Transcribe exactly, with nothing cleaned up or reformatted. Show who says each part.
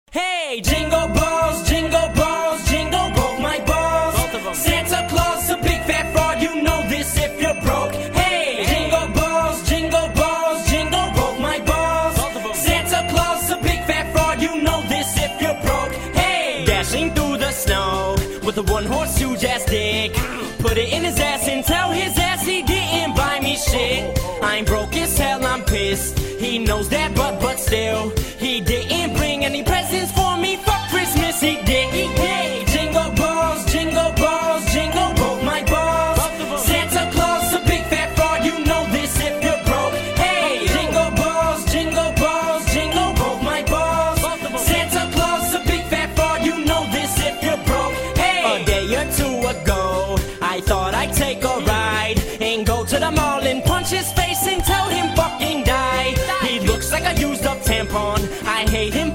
Speaker 1: Hey, jingle balls, jingle balls, jingle broke my balls.
Speaker 2: Both of 'em.
Speaker 1: Santa Claus, a big fat fraud, you know this if you're broke. Hey, jingle balls, jingle balls, jingle broke my balls.
Speaker 2: Both of 'em.
Speaker 1: Santa Claus, a big fat fraud, you know this if you're broke. Hey, dashing through the snow with a one-horse huge ass dick. Put it in his ass and tell his ass he didn't buy me shit. I'm broke as hell, I'm pissed. He knows that, but but still, he didn't bring any presents for me for Christmas. He did. Hey, jingle balls, jingle balls, jingle broke my balls.
Speaker 2: Both of 'em.
Speaker 1: Santa Claus, a big fat fraud, you know this if you're broke. Hey, jingle balls, jingle balls, jingle broke my balls.
Speaker 2: Both of 'em.
Speaker 1: Santa Claus, a big fat fraud, you know this if you're broke. Hey, a day or two ago, I thought I'd take a ride and go to the mall and punch his face and tell him fucking die. He looks like a used up tampon. I hate him